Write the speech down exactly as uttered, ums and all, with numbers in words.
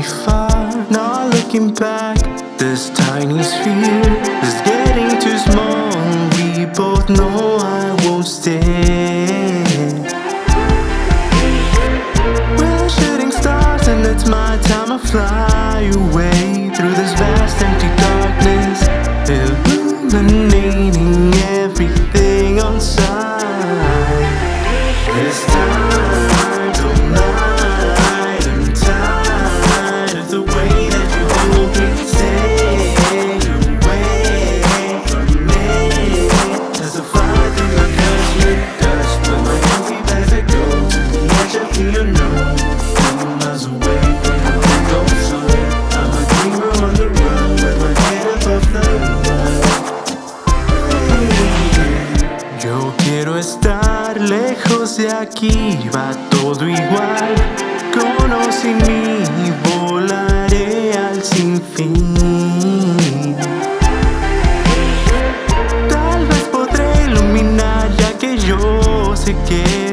far, not looking back. This tiny sphere is getting too small. We both know I won't stay. We're shooting stars and it's my time to fly away through this vast empty darkness, illuminating everything on sight. This time estar lejos de aquí, va todo igual. Con o sin mí volaré al sinfín. Tal vez podré iluminar, ya que yo sé que